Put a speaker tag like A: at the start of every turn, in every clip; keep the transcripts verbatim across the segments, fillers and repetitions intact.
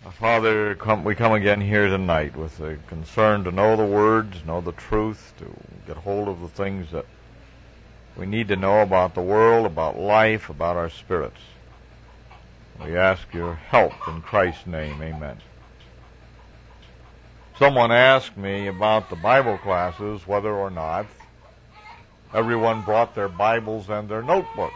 A: Father, come, we come again here tonight with a concern to know the words, know the truth, to get hold of the things that we need to know about the world, about life, about our spirits. We ask your help in Christ's name. Amen. Someone asked me about the Bible classes, whether or not everyone brought their Bibles and their notebook.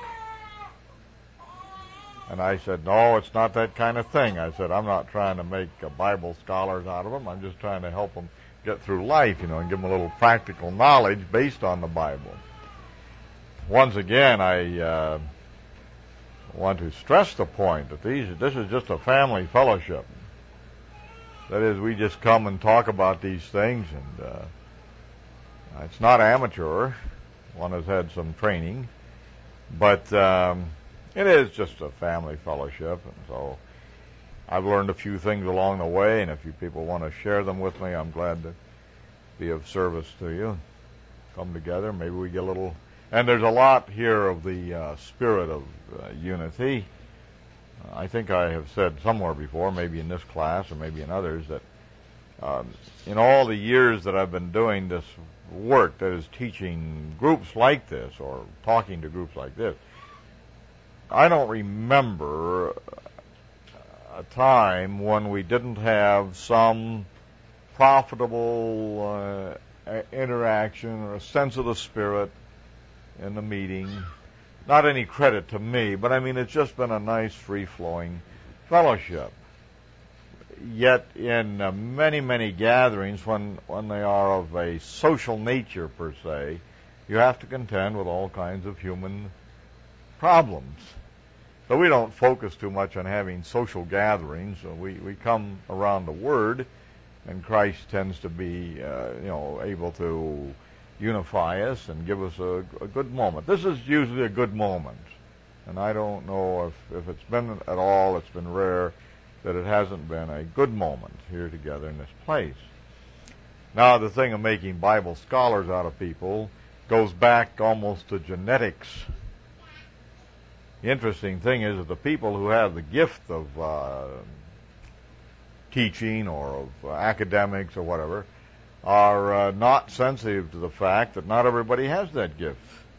A: And I said, no, it's not that kind of thing. I said, I'm not trying to make uh, Bible scholars out of them. I'm just trying to help them get through life, you know, and give them a little practical knowledge based on the Bible. Once again, I uh, want to stress the point that these this is just a family fellowship. That is, we just come and talk about these things, and uh, it's not amateur. One has had some training, but um, it is just a family fellowship, and so I've learned a few things along the way, and if you people want to share them with me, I'm glad to be of service to you. Come together, maybe we get a little... And there's a lot here of the uh, spirit of uh, unity. Uh, I think I have said somewhere before, maybe in this class or maybe in others, that um, in all the years that I've been doing this work, that is teaching groups like this or talking to groups like this, I don't remember a time when we didn't have some profitable uh, interaction or a sense of the Spirit in the meeting. Not any credit to me, but I mean, it's just been a nice, free-flowing fellowship. Yet in uh, many, many gatherings, when, when they are of a social nature per se, you have to contend with all kinds of human problems. So we don't focus too much on having social gatherings. We we come around the Word, and Christ tends to be, uh, you know, able to unify us and give us a, a good moment. This is usually a good moment, and I don't know if, if it's been at all, it's been rare that it hasn't been a good moment here together in this place. Now, the thing of making Bible scholars out of people goes back almost to genetics. The interesting thing is that the people who have the gift of uh, teaching or of uh, academics or whatever are uh, not sensitive to the fact that not everybody has that gift.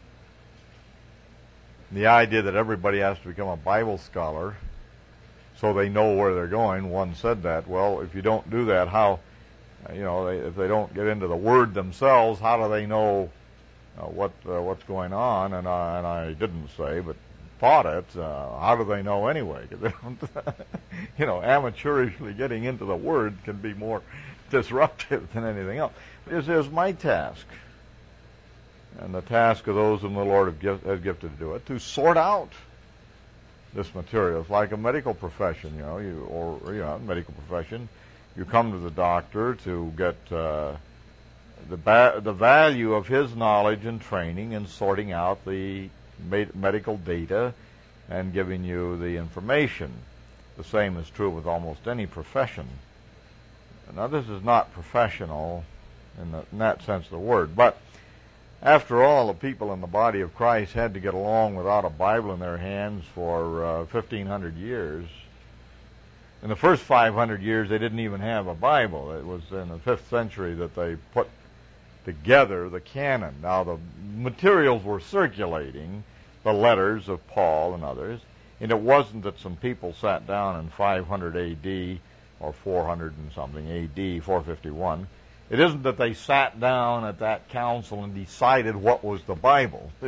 A: The idea that everybody has to become a Bible scholar so they know where they're going, one said that. Well, if you don't do that, how, you know, they, if they don't get into the Word themselves, how do they know uh, what uh, what's going on? And I, and I didn't say, but thought it. Uh, how do they know anyway? Because they don't, you know, amateurishly getting into the Word can be more disruptive than anything else. This is my task, and the task of those whom the Lord have gift, has gifted to do it, to sort out this material. It's like a medical profession, you know, you or you know, medical profession. You come to the doctor to get uh, the ba- the value of his knowledge and training in sorting out the medical data and giving you the information. The same is true with almost any profession. Now, this is not professional in, the, in that sense of the word, but after all, the people in the body of Christ had to get along without a Bible in their hands for uh, fifteen hundred years. In the first five hundred years, they didn't even have a Bible. It was in the fifth century that they put together the canon. Now, the materials were circulating, the letters of Paul and others, and it wasn't that some people sat down in five hundred A D or four hundred and something A D, four fifty-one. It isn't that they sat down at that council and decided what was the Bible. Yeah,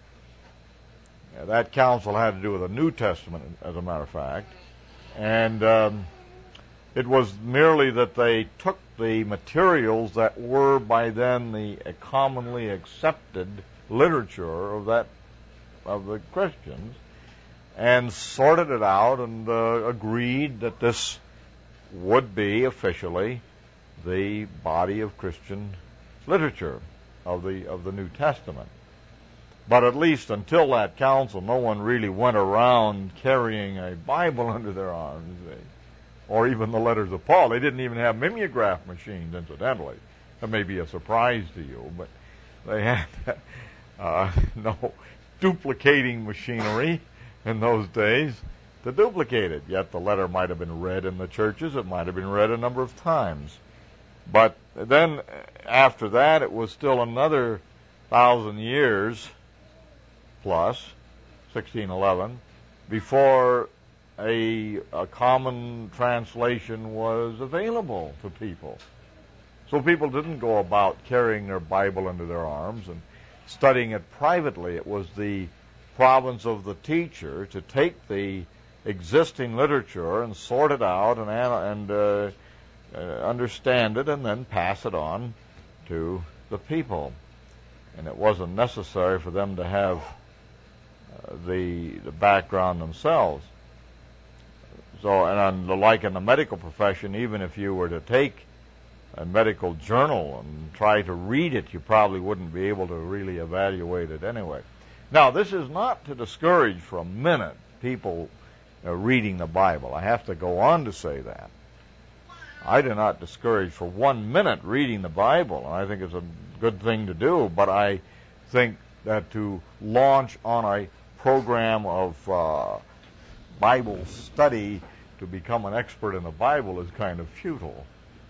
A: that council had to do with the New Testament, as a matter of fact, and um, it was merely that they took the materials that were by then the commonly accepted literature of that of the Christians and sorted it out and uh, agreed that this would be officially the body of Christian literature of the of the New Testament. But at least until that council, no one really went around carrying a Bible under their arms, or even the letters of Paul. They didn't even have mimeograph machines, incidentally. That may be a surprise to you, but they had uh, no duplicating machinery in those days to duplicate it. Yet the letter might have been read in the churches. It might have been read a number of times. But then after that, it was still another thousand years plus, sixteen eleven, before a, a common translation was available to people. So people didn't go about carrying their Bible under their arms and studying it privately. It was the province of the teacher to take the existing literature and sort it out and, and uh, uh, understand it and then pass it on to the people. And it wasn't necessary for them to have uh, the, the background themselves. So, and on, like in the medical profession, even if you were to take a medical journal and try to read it, you probably wouldn't be able to really evaluate it anyway. Now, this is not to discourage for a minute people uh, reading the Bible. I have to go on to say that. I do not discourage for one minute reading the Bible, and I think it's a good thing to do, but I think that to launch on a program of uh, Bible study to become an expert in the Bible is kind of futile.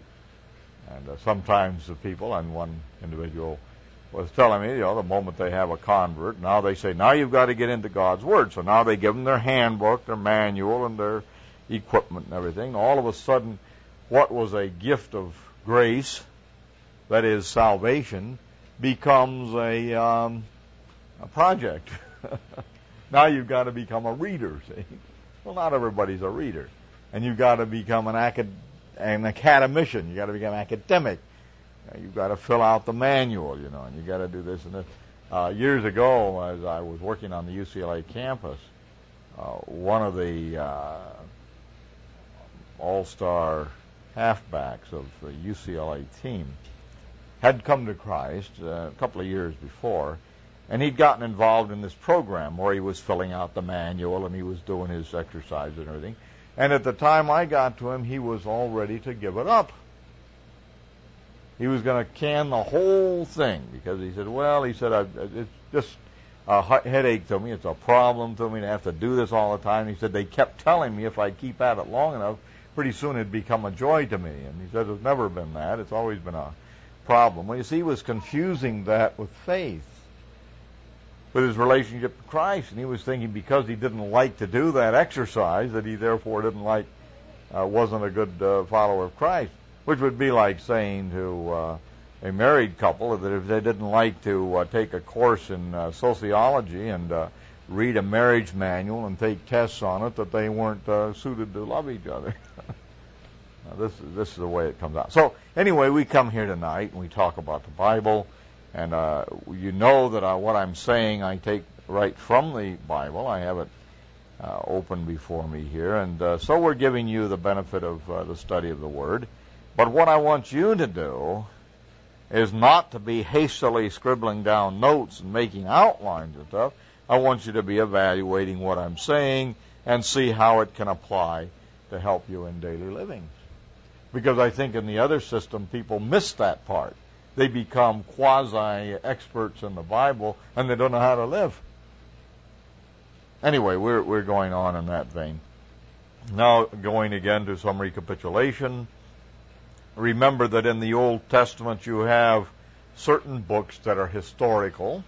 A: And uh, sometimes the people, and one individual was telling me, you know, the moment they have a convert, now they say, now you've got to get into God's Word. So now they give them their handbook, their manual, and their equipment and everything. All of a sudden, what was a gift of grace, that is salvation, becomes a, um, a project. Now you've got to become a reader, see? Well, not everybody's a reader. And you've got to become an acad- an academician. You've got to become academic. Uh, you've got to fill out the manual, you know, and you've got to do this and this. Uh, years ago, as I was working on the U C L A campus, uh, one of the uh, all-star halfbacks of the U C L A team had come to Christ uh, a couple of years before, and he'd gotten involved in this program where he was filling out the manual and he was doing his exercises and everything. And at the time I got to him, he was all ready to give it up. He was going to can the whole thing because he said, well, he said, I, it's just a headache to me. It's a problem to me to have to do this all the time. He said, they kept telling me if I keep at it long enough, pretty soon it'd become a joy to me. And he said, it's never been that. It's always been a problem. Well, you see, he was confusing that with faith, with his relationship to Christ. And he was thinking because he didn't like to do that exercise, that he therefore didn't like, uh, wasn't a good uh, follower of Christ. Which would be like saying to uh, a married couple that if they didn't like to uh, take a course in uh, sociology and uh, read a marriage manual and take tests on it, that they weren't uh, suited to love each other. Now, this is this is the way it comes out. So anyway, we come here tonight and we talk about the Bible, and uh, you know that I, what I'm saying I take right from the Bible. I have it uh, open before me here, and uh, so we're giving you the benefit of uh, the study of the Word. But what I want you to do is not to be hastily scribbling down notes and making outlines and stuff. I want you to be evaluating what I'm saying and see how it can apply to help you in daily living. Because I think in the other system, people miss that part. They become quasi-experts in the Bible, and they don't know how to live. Anyway, we're we're going on in that vein. Now, going again to some recapitulation. Remember that in the Old Testament you have certain books that are historical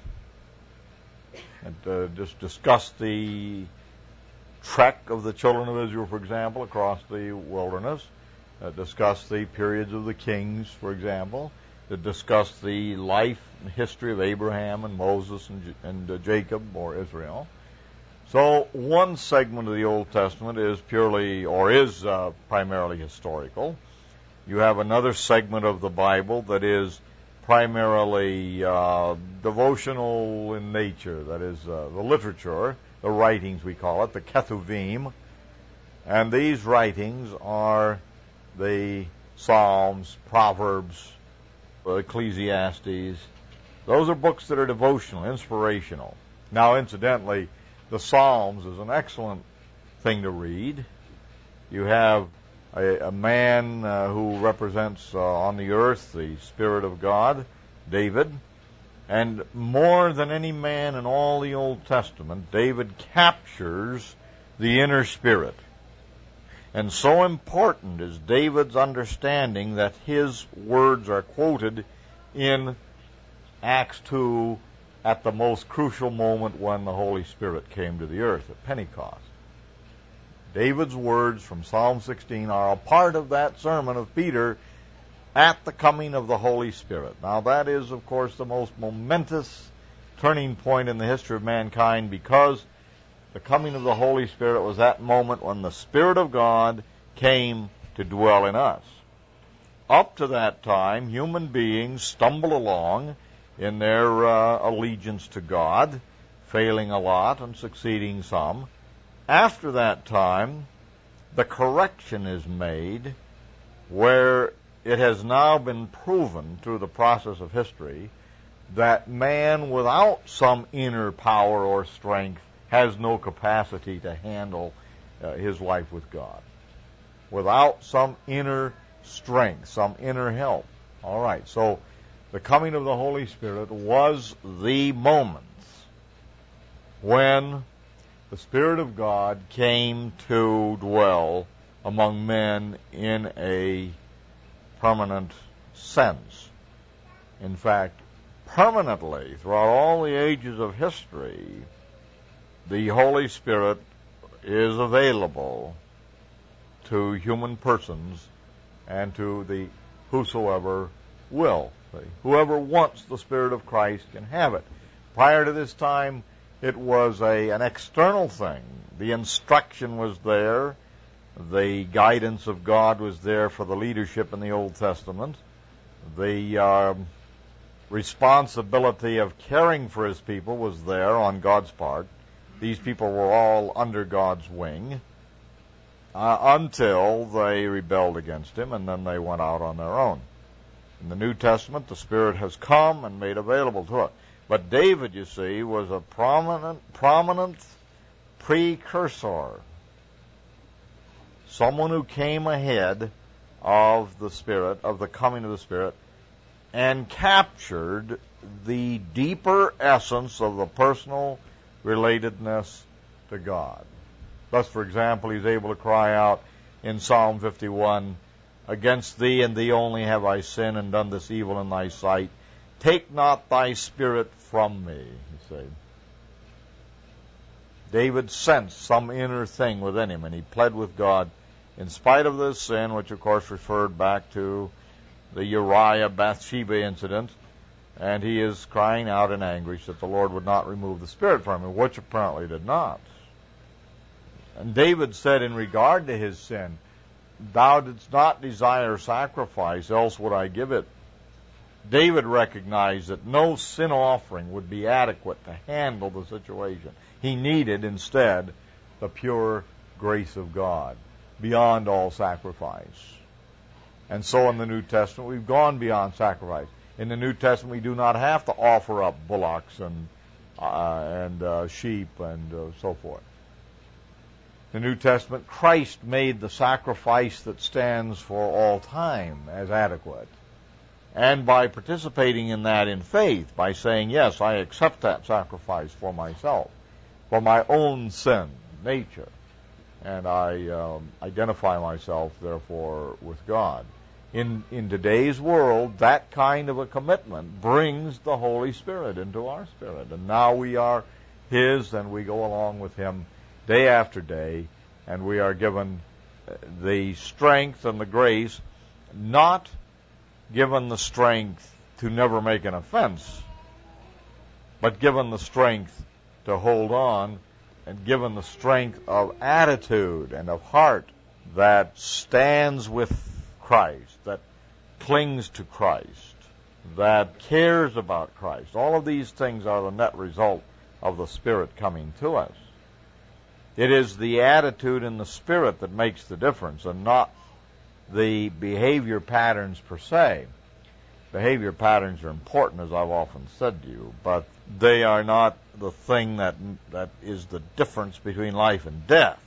A: and uh, just discuss the trek of the children of Israel, for example, across the wilderness, uh, discuss the periods of the kings, for example, to discuss the life and history of Abraham and Moses and, and uh, Jacob or Israel. So one segment of the Old Testament is purely or is uh, primarily historical. You have another segment of the Bible that is primarily uh, devotional in nature, that is uh, the literature, the writings we call it, the Ketuvim. And these writings are the Psalms, Proverbs, Ecclesiastes. Those are books that are devotional, inspirational. Now, incidentally, the Psalms is an excellent thing to read. You have A, a man uh, who represents uh, on the earth the Spirit of God, David. And more than any man in all the Old Testament, David captures the inner spirit. And so important is David's understanding that his words are quoted in Acts two at the most crucial moment when the Holy Spirit came to the earth at Pentecost. David's words from Psalm sixteen are a part of that sermon of Peter at the coming of the Holy Spirit. Now that is, of course, the most momentous turning point in the history of mankind, because the coming of the Holy Spirit was that moment when the Spirit of God came to dwell in us. Up to that time, human beings stumbled along in their uh, allegiance to God, failing a lot and succeeding some. After that time, the correction is made where it has now been proven through the process of history that man without some inner power or strength has no capacity to handle uh, his life with God. Without some inner strength, some inner help. All right, so the coming of the Holy Spirit was the moment when the Spirit of God came to dwell among men in a permanent sense. In fact, permanently, throughout all the ages of history, the Holy Spirit is available to human persons and to the whosoever will. Whoever wants the Spirit of Christ can have it. Prior to this time, it was a an external thing. The instruction was there. The guidance of God was there for the leadership in the Old Testament. The um, responsibility of caring for His people was there on God's part. These people were all under God's wing uh, until they rebelled against Him, and then they went out on their own. In the New Testament, the Spirit has come and made available to it. But David, you see, was a prominent, prominent precursor. Someone who came ahead of the Spirit, of the coming of the Spirit, and captured the deeper essence of the personal relatedness to God. Thus, for example, he's able to cry out in Psalm fifty-one, "Against thee and thee only have I sinned and done this evil in thy sight. Take not thy Spirit from me," he said. David sensed some inner thing within him, and he pled with God in spite of this sin, which of course referred back to the Uriah-Bathsheba incident, and he is crying out in anguish that the Lord would not remove the Spirit from him, which apparently did not. And David said in regard to his sin, "Thou didst not desire sacrifice, else would I give it." David recognized that no sin offering would be adequate to handle the situation. He needed, instead, the pure grace of God, beyond all sacrifice. And so in the New Testament, we've gone beyond sacrifice. In the New Testament, we do not have to offer up bullocks and uh, and uh, sheep and uh, so forth. In the New Testament, Christ made the sacrifice that stands for all time as adequate. And by participating in that in faith, by saying, yes, I accept that sacrifice for myself, for my own sin nature, and I um, identify myself, therefore, with God. In, in today's world, that kind of a commitment brings the Holy Spirit into our spirit. And now we are His, and we go along with Him day after day, and we are given the strength and the grace, not given the strength to never make an offense, but given the strength to hold on, and given the strength of attitude and of heart that stands with Christ, that clings to Christ, that cares about Christ. All of these things are the net result of the Spirit coming to us. It is the attitude in the Spirit that makes the difference, and not the behavior patterns per se. Behavior patterns are important, as I've often said to you, but they are not the thing that that is the difference between life and death.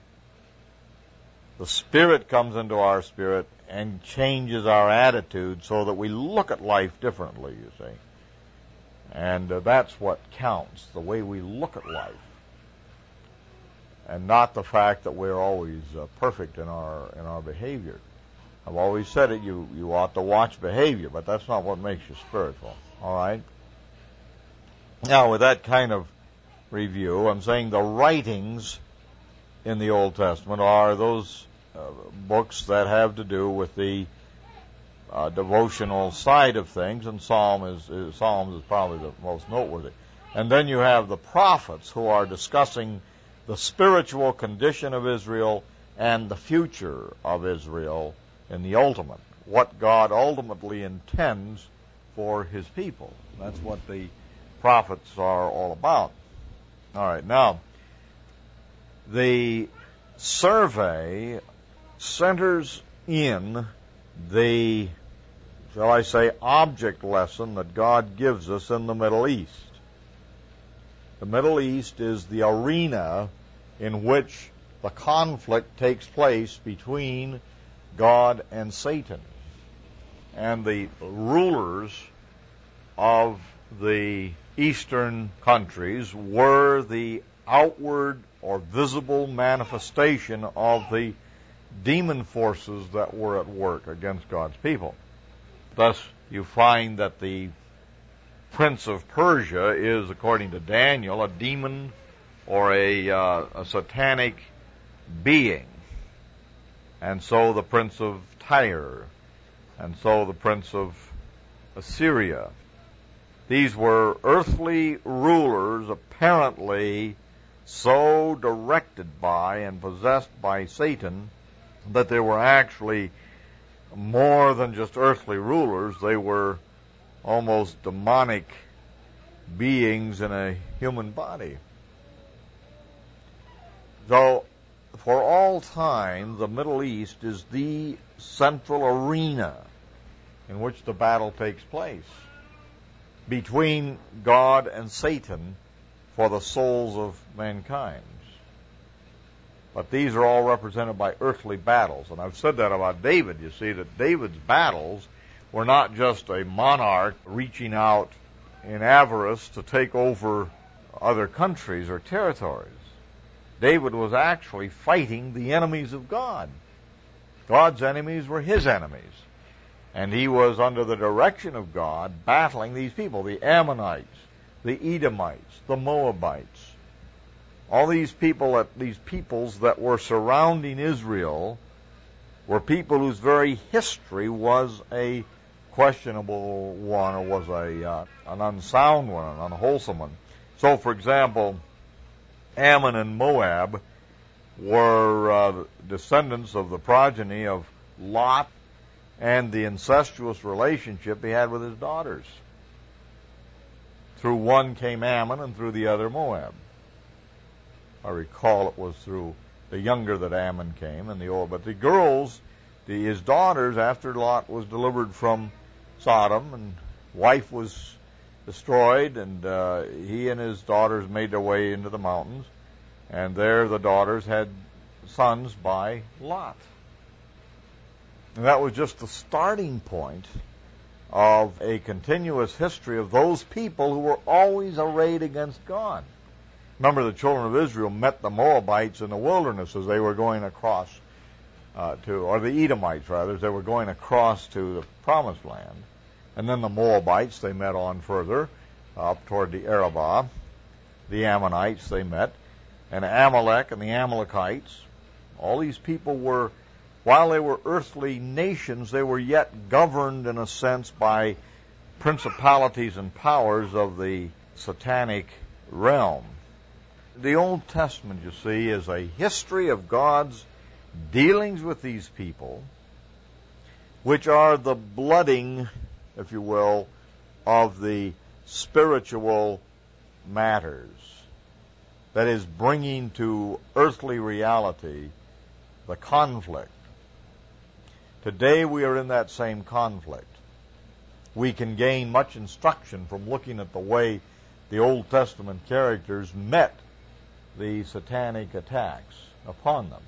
A: The Spirit comes into our spirit and changes our attitude so that we look at life differently, you see. And uh, that's what counts, the way we look at life. and not the fact that we're always uh, perfect in our in our behavior. I've always said it, you, you ought to watch behavior, but that's not what makes you spiritual. All right? Now, with that kind of review, I'm saying the writings in the Old Testament are those uh, books that have to do with the uh, devotional side of things, and Psalm is, is, Psalms is probably the most noteworthy. And then you have the prophets who are discussing the spiritual condition of Israel and the future of Israel in the ultimate, what God ultimately intends for His people. That's what the prophets are all about. All right, now, the survey centers in the, shall I say, object lesson that God gives us in the Middle East. The Middle East is the arena in which the conflict takes place between God and Satan. And the rulers of the eastern countries were the outward or visible manifestation of the demon forces that were at work against God's people. Thus, you find that the prince of Persia is, according to Daniel, a demon or a, uh, a satanic being. And so the prince of Tyre, and so the prince of Assyria. These were earthly rulers apparently so directed by and possessed by Satan that they were actually more than just earthly rulers. They were almost demonic beings in a human body. So, for all time, the Middle East is the central arena in which the battle takes place between God and Satan for the souls of mankind. But these are all represented by earthly battles. And I've said that about David. You see that David's battles were not just a monarch reaching out in avarice to take over other countries or territories. David was actually fighting the enemies of God. God's enemies were his enemies. And he was under the direction of God battling these people, the Ammonites, the Edomites, the Moabites. All these people, that, these peoples that were surrounding Israel were people whose very history was a questionable one, or was a uh, an unsound one, an unwholesome one. So, for example, Ammon and Moab were uh, descendants of the progeny of Lot and the incestuous relationship he had with his daughters. Through one came Ammon, and through the other Moab. I recall it was through the younger that Ammon came, and the old. But the girls, the, his daughters, after Lot was delivered from Sodom, and wife was destroyed, and uh, he and his daughters made their way into the mountains, and there the daughters had sons by Lot. And that was just the starting point of a continuous history of those people who were always arrayed against God. Remember, the children of Israel met the Moabites in the wilderness as they were going across uh, to, or the Edomites rather, as they were going across to the Promised Land. And then the Moabites they met on further, up toward the Arabah. The Ammonites they met, and Amalek and the Amalekites. All these people were, while they were earthly nations, they were yet governed in a sense by principalities and powers of the satanic realm. The Old Testament, you see, is a history of God's dealings with these people, which are the blooding, if you will, of the spiritual matters. That is, bringing to earthly reality the conflict. Today we are in that same conflict. We can gain much instruction from looking at the way the Old Testament characters met the satanic attacks upon them.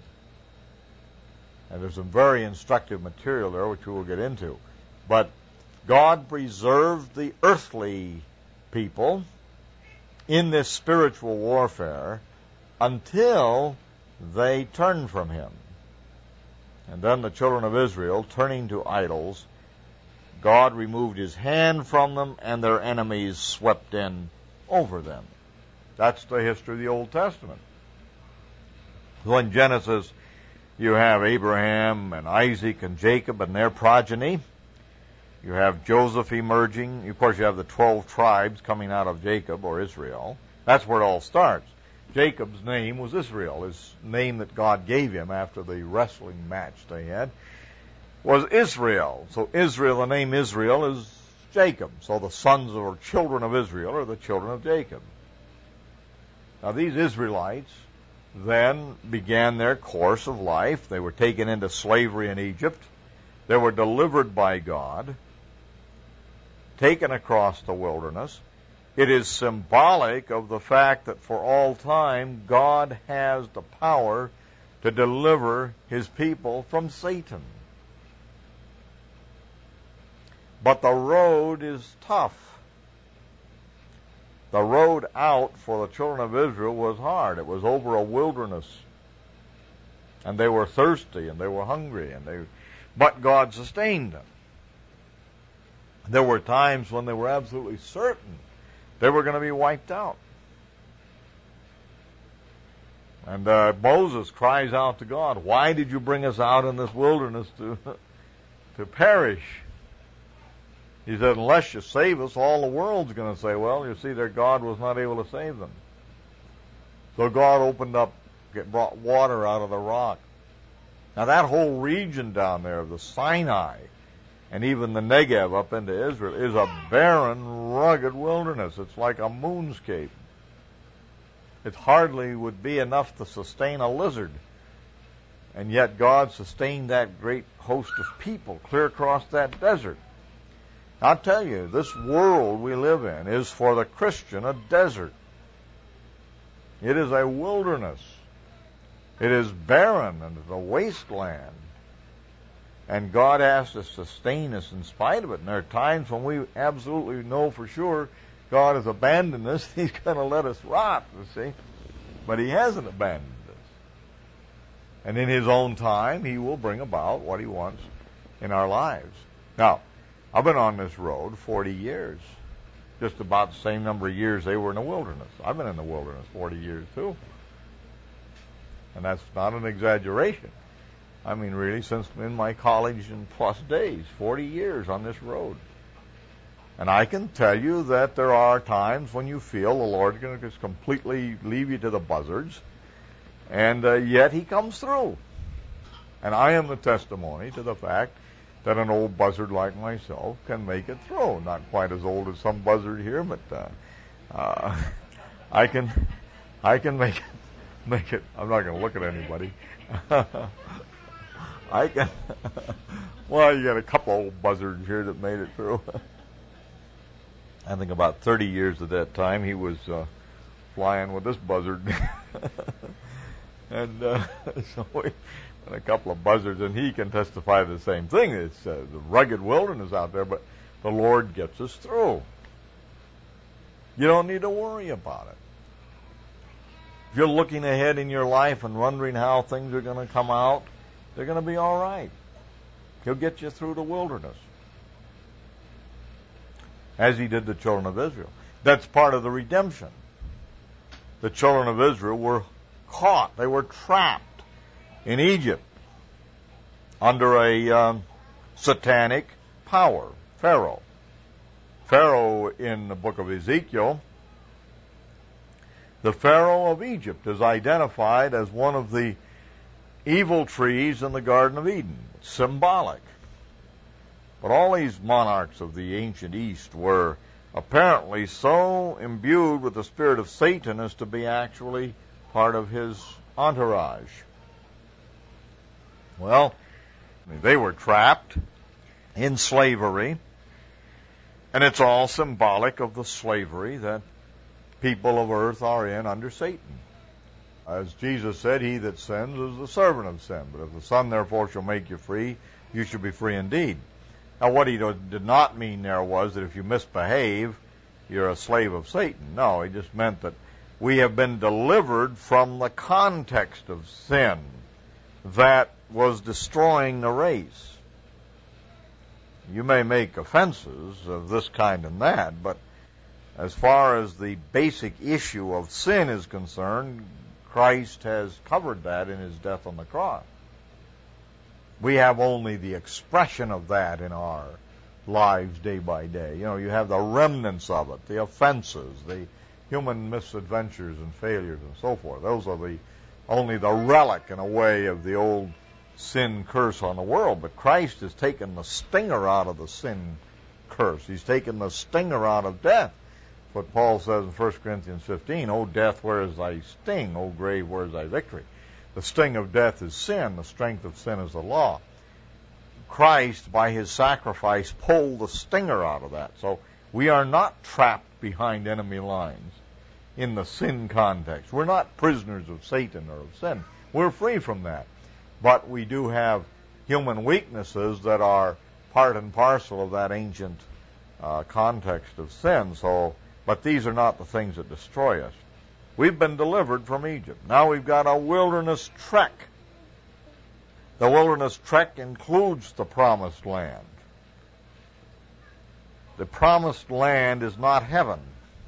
A: And there's some very instructive material there, which we will get into. But God preserved the earthly people in this spiritual warfare until they turned from him. And then the children of Israel, turning to idols, God removed his hand from them, and their enemies swept in over them. That's the history of the Old Testament. So in Genesis, you have Abraham and Isaac and Jacob and their progeny. You have Joseph emerging. Of course, you have the twelve tribes coming out of Jacob, or Israel. That's where it all starts. Jacob's name was Israel. His name that God gave him after the wrestling match they had was Israel. So Israel, the name Israel is Jacob. So the sons or children of Israel are the children of Jacob. Now these Israelites then began their course of life. They were taken into slavery in Egypt. They were delivered by God, taken across the wilderness. It is symbolic of the fact that for all time, God has the power to deliver his people from Satan. But the road is tough. The road out for the children of Israel was hard. It was over a wilderness. And they were thirsty and they were hungry, and they but God sustained them. There were times when they were absolutely certain they were going to be wiped out. And uh, Moses cries out to God, "Why did you bring us out in this wilderness to, to perish?" He said, "Unless you save us, all the world's going to say, well, you see, their God was not able to save them." So God opened up, brought water out of the rock. Now that whole region down there of the Sinai and even the Negev up into Israel is a barren, rugged wilderness. It's like a moonscape. It hardly would be enough to sustain a lizard. And yet God sustained that great host of people clear across that desert. I'll tell you, this world we live in is for the Christian a desert. It is a wilderness. It is barren and it's a wasteland. And God has to sustain us in spite of it. And there are times when we absolutely know for sure God has abandoned us. He's going to let us rot, you see. But he hasn't abandoned us. And in his own time, he will bring about what he wants in our lives. Now, I've been on this road forty years. Just about the same number of years they were in the wilderness. I've been in the wilderness forty years too. And that's not an exaggeration. I mean, really, since in my college and plus days, forty years on this road. And I can tell you that there are times when you feel the Lord's going to just completely leave you to the buzzards, and uh, yet he comes through. And I am the testimony to the fact that an old buzzard like myself can make it through. Not quite as old as some buzzard here, but uh, uh, I can, I can make it, make it. I'm not going to look at anybody. I can. Well, you got a couple old buzzards here that made it through. I think about thirty years at that time he was uh, flying with this buzzard, and uh, so we. And a couple of buzzards, and he can testify to the same thing. It's uh, the rugged wilderness out there, but the Lord gets us through. You don't need to worry about it. If you're looking ahead in your life and wondering how things are going to come out, they're going to be all right. He'll get you through the wilderness, as he did the children of Israel. That's part of the redemption. The children of Israel were caught. They were trapped in Egypt under a um, satanic power, Pharaoh. Pharaoh in the book of Ezekiel, the Pharaoh of Egypt is identified as one of the evil trees in the Garden of Eden. It's symbolic. But all these monarchs of the ancient East were apparently so imbued with the spirit of Satan as to be actually part of his entourage. Well, they were trapped in slavery, and it's all symbolic of the slavery that people of earth are in under Satan. As Jesus said, he that sins is the servant of sin, but if the Son therefore shall make you free, you shall be free indeed. Now, what he did not mean there was that if you misbehave, you're a slave of Satan. No, he just meant that We have been delivered from the context of sin that was destroying the race. You may make offenses of this kind and that, but as far as the basic issue of sin is concerned, Christ has covered that in his death on the cross. We have only the expression of that in our lives day by day. You know, you have the remnants of it, the offenses, the human misadventures and failures and so forth. Those are the only the relic, in a way, of the old sin curse on the world. But Christ has taken the stinger out of the sin curse. He's taken the stinger out of death. What Paul says in First Corinthians fifteen, O death, where is thy sting? O grave, where is thy victory? The sting of death is sin. The strength of sin is the law. Christ, by his sacrifice, pulled the stinger out of that. So we are not trapped behind enemy lines in the sin context. We're not prisoners of Satan or of sin. We're free from that. But we do have human weaknesses that are part and parcel of that ancient uh, context of sin. So, but these are not the things that destroy us. We've been delivered from Egypt. Now we've got a wilderness trek. The wilderness trek includes the promised land. The promised land is not heaven.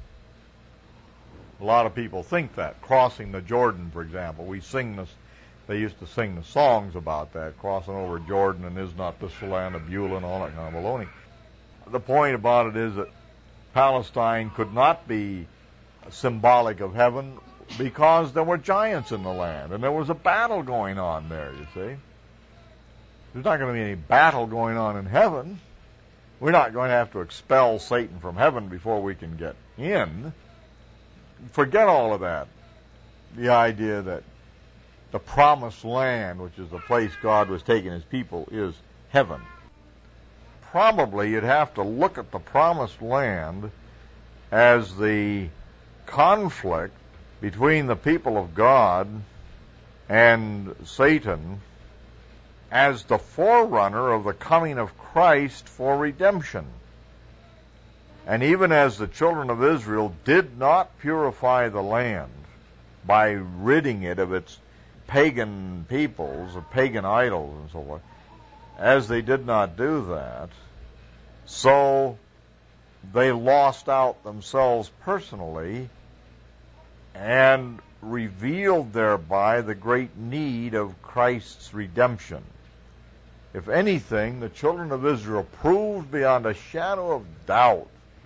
A: A lot of people think that. Crossing the Jordan, for example. We sing this, they used to sing the songs about that, crossing over Jordan, and is not this the land of Beulah, and all that kind of baloney. The point about it is that Palestine could not be symbolic of heaven because there were giants in the land, and there was a battle going on there, you see. There's not going to be any battle going on in heaven. We're not going to have to expel Satan from heaven before we can get in. Forget all of that. The idea that the promised land, which is the place God was taking his people, is heaven. Probably you'd have to look at the promised land as the conflict between the people of God and Satan as the forerunner of the coming of Christ for redemption. And even as the children of Israel did not purify the land by ridding it of its pagan peoples, of pagan idols and so forth, as they did not do that, so they lost out themselves personally and revealed thereby the great need of Christ's redemption. If anything, the children of Israel proved beyond a shadow of doubt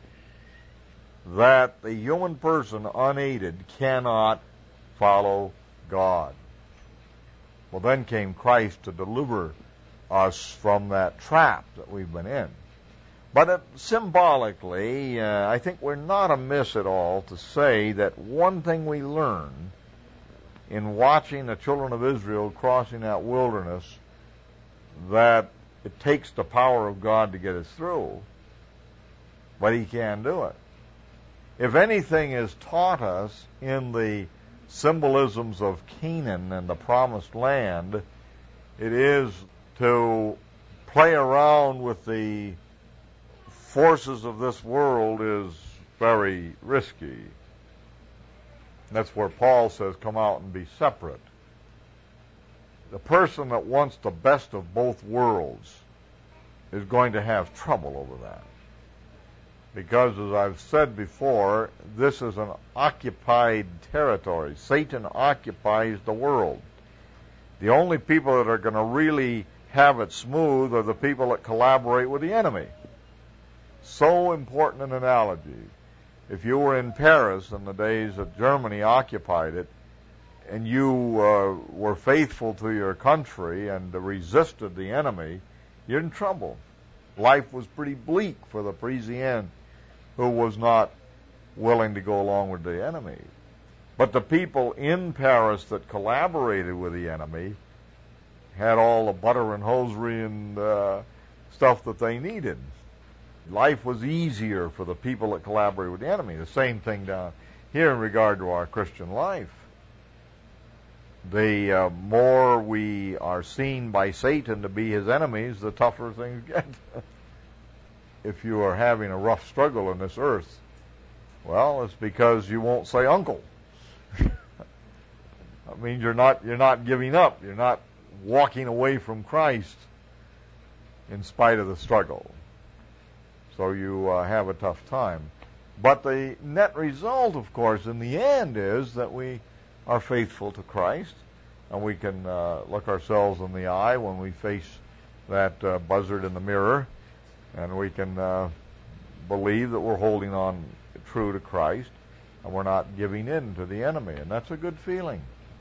A: that the human person unaided cannot follow God. Well, then came Christ to deliver us from that trap that we've been in. But it, symbolically, uh, I think we're not amiss at all to say that one thing we learn in watching the children of Israel crossing that wilderness, that it takes the power of God to get us through, but he can do it. If anything is taught us in the symbolisms of Canaan and the promised land, it is to play around with the forces of this world is very risky. That's where Paul says, come out and be separate. The person that wants the best of both worlds is going to have trouble over that. Because, as I've said before, this is an occupied territory. Satan occupies the world. The only people that are going to really have it smooth are the people that collaborate with the enemy. So important an analogy. If you were in Paris in the days that Germany occupied it, and you uh, were faithful to your country and resisted the enemy, you're in trouble. Life was pretty bleak for the Parisian who was not willing to go along with the enemy. But the people in Paris that collaborated with the enemy had all the butter and hosiery and uh, stuff that they needed. Life was easier for the people that collaborated with the enemy. The same thing down here in regard to our Christian life. The uh, more we are seen by Satan to be his enemies, the tougher things get. If you are having a rough struggle in this earth, well, it's because you won't say uncle. That means you're not you're not giving up. You're not walking away from Christ in spite of the struggle. So you uh, have a tough time. But the net result, of course, in the end is that we are faithful to Christ, and we can uh, look ourselves in the eye when we face that uh, buzzard in the mirror, and we can uh, believe that we're holding on true to Christ, and we're not giving in to the enemy, and that's a good feeling.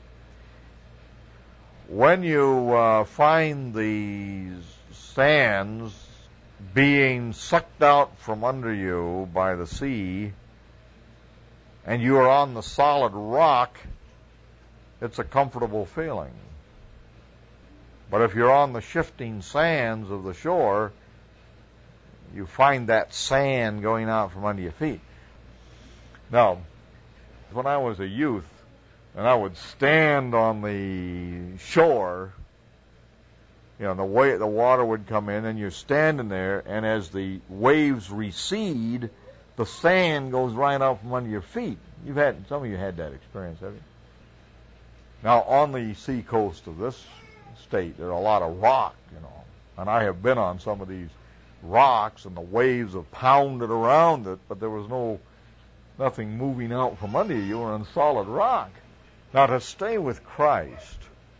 A: When you uh, find these sands being sucked out from under you by the sea, and you are on the solid rock, it's a comfortable feeling. But if you're on the shifting sands of the shore, you find that sand going out from under your feet. Now, when I was a youth, and I would stand on the shore, you know, the way the water would come in, and you're standing there, and as the waves recede, the sand goes right out from under your feet. You've had some of you had that experience, have you? Now, on the sea coast of this state, there are a lot of rock, you know, and I have been on some of these rocks, and the waves have pounded around it, but there was no nothing moving out from under you. You were on solid rock. Now, to stay with Christ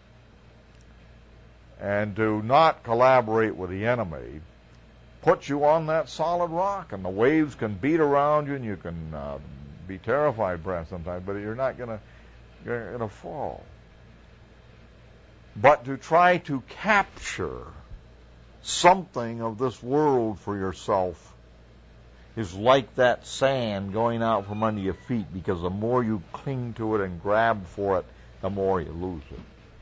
A: and to not collaborate with the enemy puts you on that solid rock, and the waves can beat around you, and you can uh, be terrified perhaps sometimes, but you're not going to you're going to fall. But to try to capture something of this world for yourself is like that sand going out from under your feet, because the more you cling to it and grab for it, the more you lose it.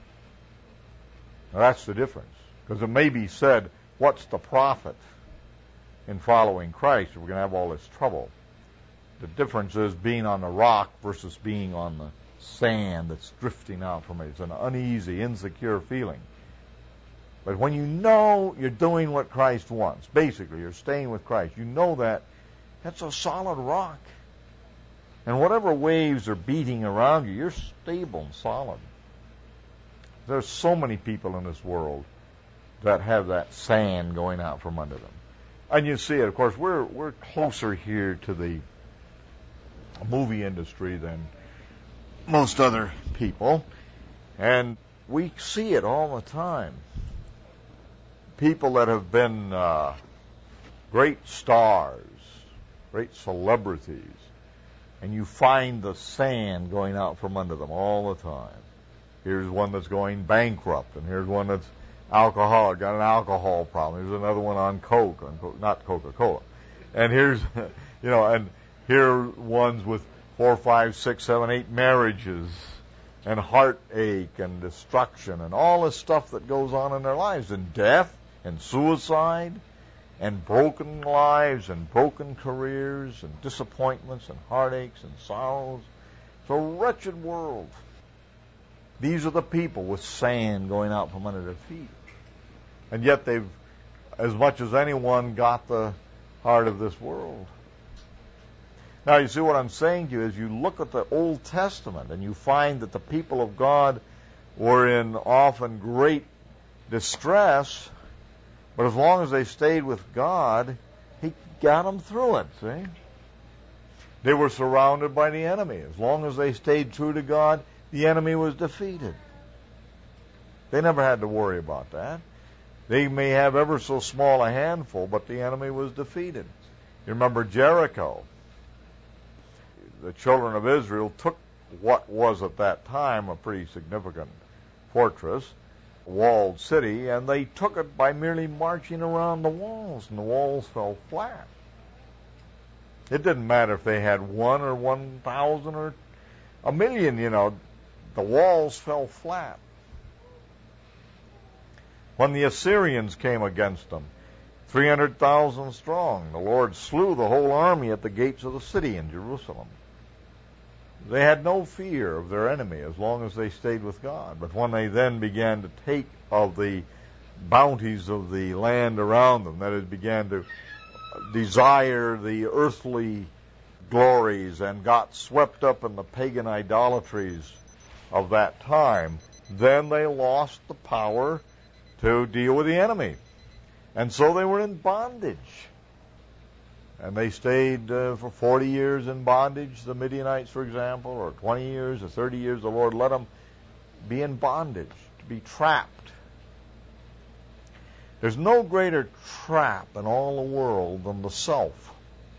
A: Now, that's the difference. Because it may be said, what's the profit in following Christ if we're going to have all this trouble? The difference is being on the rock versus being on the sand that's drifting out from it. It's an uneasy, insecure feeling. But when you know you're doing what Christ wants, basically you're staying with Christ, you know that, that's a solid rock. And whatever waves are beating around you, you're stable and solid. There's so many people in this world that have that sand going out from under them. And you see it, of course, we're we're closer here to the movie industry than most other people, and we see it all the time. People that have been uh, great stars, great celebrities, and you find the sand going out from under them all the time. Here's one that's going bankrupt, and here's one that's alcoholic, got an alcohol problem. Here's another one on Coke, on Coke not Coca-Cola. And here's, you know, and here are ones with four, five, six, seven, eight marriages, and heartache and destruction, and all this stuff that goes on in their lives, and death, and suicide, and broken lives, and broken careers, and disappointments, and heartaches, and sorrows. It's a wretched world. These are the people with sand going out from under their feet. And yet they've, as much as anyone, got the heart of this world. Now, you see what I'm saying to you is you look at the Old Testament and you find that the people of God were in often great distress, but as long as they stayed with God, He got them through it, see? They were surrounded by the enemy. As long as they stayed true to God, the enemy was defeated. They never had to worry about that. They may have ever so small a handful, but the enemy was defeated. You remember Jericho. The children of Israel took what was at that time a pretty significant fortress, walled city, and they took it by merely marching around the walls, and the walls fell flat. It didn't matter if they had one or one thousand or a million, you know, the walls fell flat. When the Assyrians came against them, three hundred thousand strong, the Lord slew the whole army at the gates of the city in Jerusalem. They had no fear of their enemy as long as they stayed with God. But when they then began to take of the bounties of the land around them, that is, began to desire the earthly glories and got swept up in the pagan idolatries of that time, then they lost the power to deal with the enemy. And so they were in bondage. And they stayed uh, for forty years in bondage, the Midianites, for example, or twenty years or thirty years. The Lord let them be in bondage, to be trapped. There's no greater trap in all the world than the self.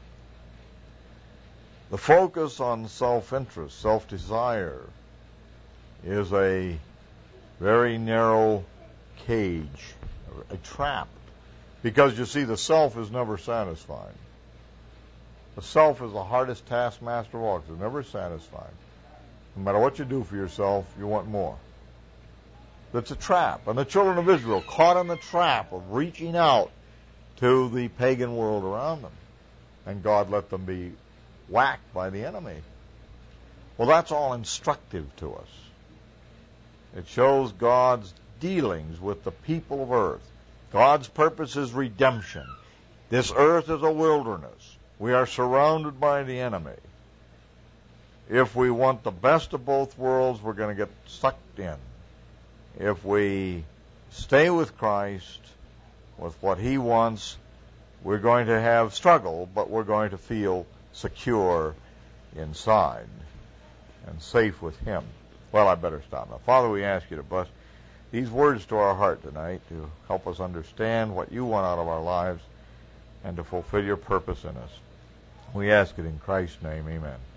A: The focus on self-interest, self-desire, is a very narrow cage, a trap. Because, you see, the self is never satisfied. The self is the hardest taskmaster of all, because it's never satisfied. No matter what you do for yourself, you want more. It's a trap. And the children of Israel, caught in the trap of reaching out to the pagan world around them. And God let them be whacked by the enemy. Well, that's all instructive to us. It shows God's dealings with the people of earth. God's purpose is redemption. This earth is a wilderness. We are surrounded by the enemy. If we want the best of both worlds, we're going to get sucked in. If we stay with Christ, with what He wants, we're going to have struggle, but we're going to feel secure inside and safe with Him. Well, I better stop now. Father, we ask You to bless these words to our heart tonight, to help us understand what You want out of our lives and to fulfill Your purpose in us. We ask it in Christ's name. Amen.